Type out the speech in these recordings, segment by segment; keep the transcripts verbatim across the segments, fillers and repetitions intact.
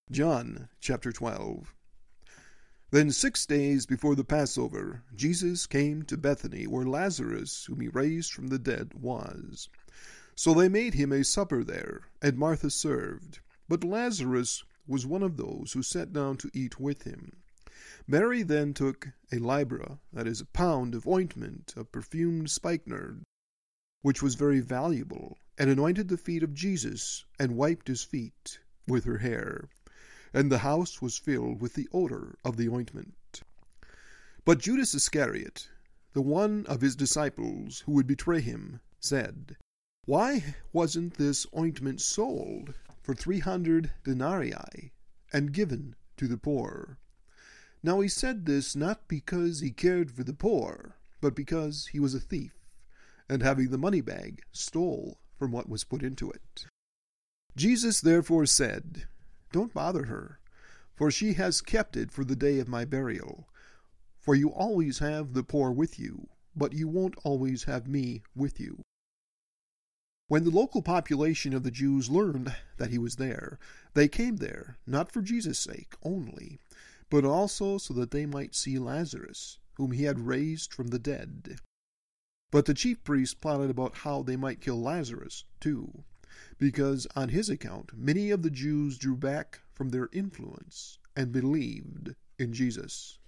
John chapter twelve. Then six days before the Passover, Jesus came to Bethany, where Lazarus, whom he raised from the dead, was. So they made him a supper there, and Martha served. But Lazarus was one of those who sat down to eat with him. Mary then took a libra, that is, a pound of ointment of perfumed spikenard, which was very valuable, and anointed the feet of Jesus, and wiped his feet with her hair. And the house was filled with the odor of the ointment. But Judas Iscariot, the one of his disciples who would betray him, said, "Why wasn't this ointment sold for three hundred denarii and given to the poor?" Now he said this not because he cared for the poor, but because he was a thief, and having the money bag, stole from what was put into it. Jesus therefore said, "Don't bother her, for she has kept it for the day of my burial. For you always have the poor with you, but you won't always have me with you." When the local population of the Jews learned that he was there, they came there, not for Jesus' sake only, but also so that they might see Lazarus, whom he had raised from the dead. But the chief priests plotted about how they might kill Lazarus, too, because on his account many of the Jews drew back from their influence and believed in Jesus.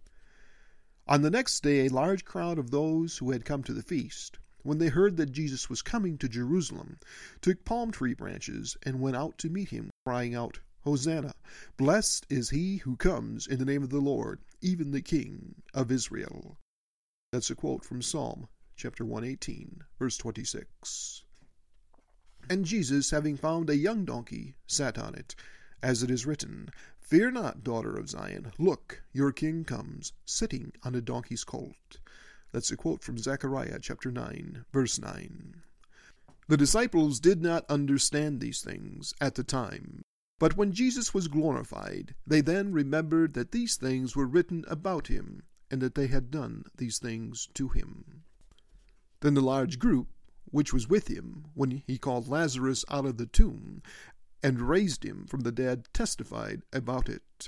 On the next day a large crowd of those who had come to the feast, when they heard that Jesus was coming to Jerusalem, took palm tree branches and went out to meet him, crying out, "Hosanna! Blessed is he who comes in the name of the Lord, even the King of Israel." That's a quote from Psalm chapter one eighteen, verse twenty-six. And Jesus, having found a young donkey, sat on it, as it is written, "Fear not, daughter of Zion. Look, your king comes, sitting on a donkey's colt." That's a quote from Zechariah chapter nine, verse nine. The disciples did not understand these things at the time, but when Jesus was glorified, they then remembered that these things were written about him, and that they had done these things to him. Then the large group which was with him when he called Lazarus out of the tomb and raised him from the dead testified about it.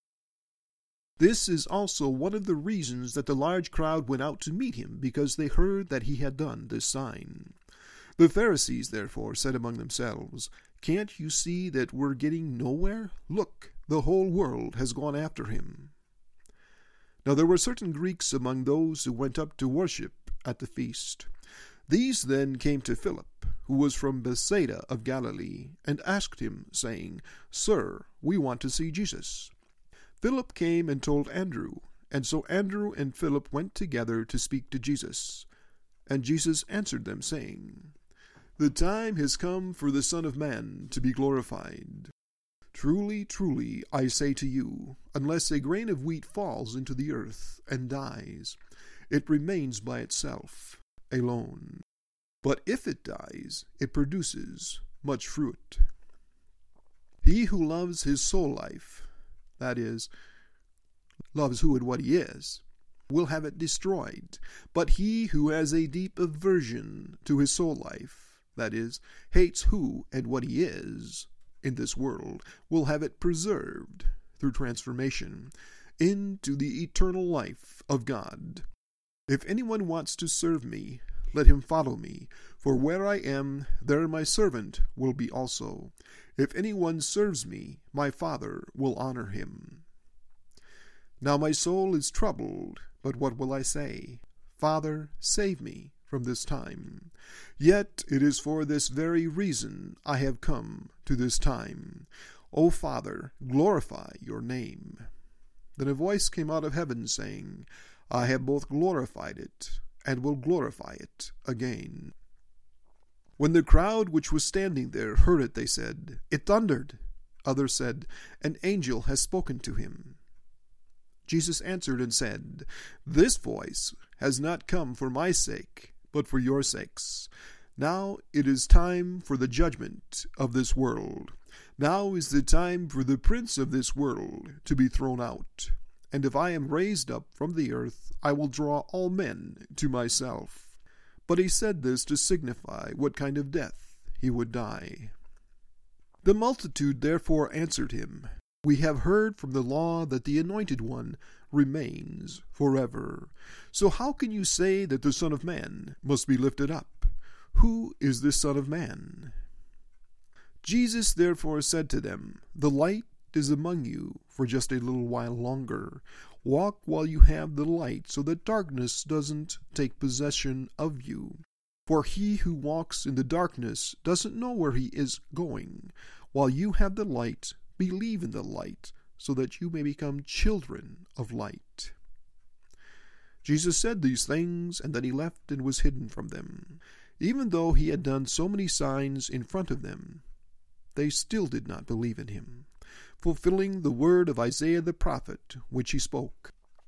This is also one of the reasons that the large crowd went out to meet him, because they heard that he had done this sign. The Pharisees therefore said among themselves, "Can't you see that we're getting nowhere? Look, the whole world has gone after him." Now there were certain Greeks among those who went up to worship at the feast. These then came to Philip, who was from Bethsaida of Galilee, and asked him, saying, "Sir, we want to see Jesus." Philip came and told Andrew, and so Andrew and Philip went together to speak to Jesus. And Jesus answered them, saying, "The time has come for the Son of Man to be glorified. Truly, truly, I say to you, unless a grain of wheat falls into the earth and dies, it remains by itself alone. But if it dies, it produces much fruit. He who loves his soul life, that is, loves who and what he is, will have it destroyed. But he who has a deep aversion to his soul life, that is, hates who and what he is in this world, will have it preserved through transformation into the eternal life of God. If anyone wants to serve me, let him follow me, for where I am, there my servant will be also. If anyone serves me, my Father will honor him. Now my soul is troubled, but what will I say? Father, save me from this time. Yet it is for this very reason I have come to this time. O Father, glorify your name." Then a voice came out of heaven, saying, "I have both glorified it, and will glorify it again." When the crowd which was standing there heard it, they said, "It thundered." Others said, "An angel has spoken to him." Jesus answered and said, "This voice has not come for my sake, but for your sakes. Now it is time for the judgment of this world. Now is the time for the prince of this world to be thrown out. And if I am raised up from the earth, I will draw all men to myself." But he said this to signify what kind of death he would die. The multitude therefore answered him, We have heard from the law that the Anointed One remains forever. So how can you say that the Son of Man must be lifted up? Who is this Son of Man?" Jesus therefore said to them, "The light is among you for just a little while longer. Walk while you have the light, so that darkness doesn't take possession of you. For he who walks in the darkness doesn't know where he is going. While you have the light, believe in the light, so that you may become children of light." Jesus said these things, and then he left and was hidden from them. Even though he had done so many signs in front of them, they still did not believe in him, fulfilling the word of Isaiah the prophet, which he spoke.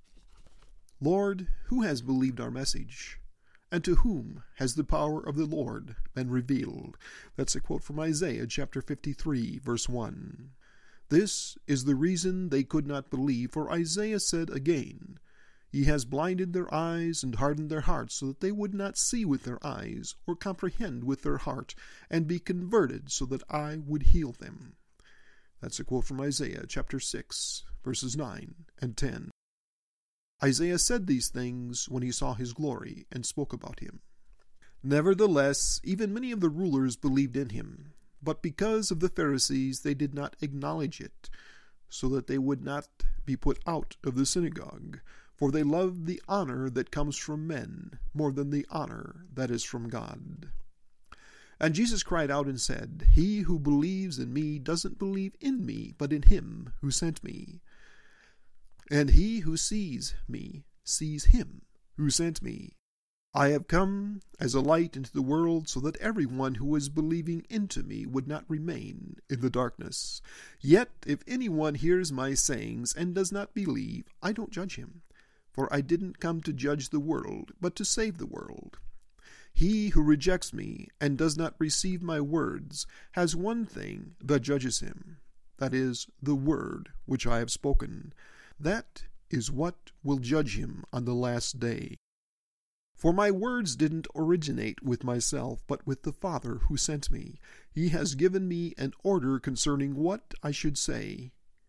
"Lord, who has believed our message? And to whom has the power of the Lord been revealed?" That's a quote from Isaiah chapter fifty-three, verse one. This is the reason they could not believe, for Isaiah said again, "He has blinded their eyes and hardened their hearts, so that they would not see with their eyes, or comprehend with their heart, and be converted, so that I would heal them." That's a quote from Isaiah chapter six, verses nine and ten. Isaiah said these things when he saw his glory and spoke about him. Nevertheless, even many of the rulers believed in him, but because of the Pharisees they did not acknowledge it, so that they would not be put out of the synagogue. For they loved the honor that comes from men more than the honor that is from God. And Jesus cried out and said, "He who believes in me doesn't believe in me, but in him who sent me. And he who sees me sees him who sent me. I have come as a light into the world, so that everyone who is believing into me would not remain in the darkness. Yet if anyone hears my sayings and does not believe, I don't judge him. For I didn't come to judge the world, but to save the world. He who rejects me and does not receive my words has one thing that judges him, that is, the word which I have spoken. That is what will judge him on the last day. For my words didn't originate with myself, but with the Father who sent me. He has given me an order concerning what I should say,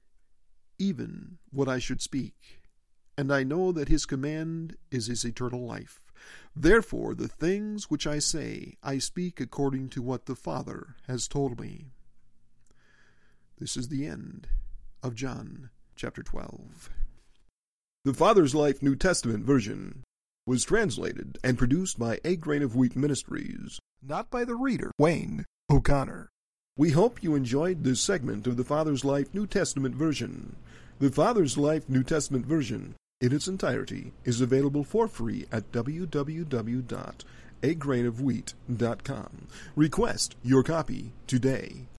even what I should speak. And I know that his command is his eternal life. Therefore the things which I say, I speak according to what the Father has told me." This is the end of John chapter twelve. The Father's Life New Testament version was translated and produced by A Grain of Wheat Ministries, not by the reader, Wayne O'Connor. We hope you enjoyed this segment of the Father's Life New Testament version. The Father's Life New Testament version in its entirety is available for free at w w w dot a grain of wheat dot com. Request your copy today.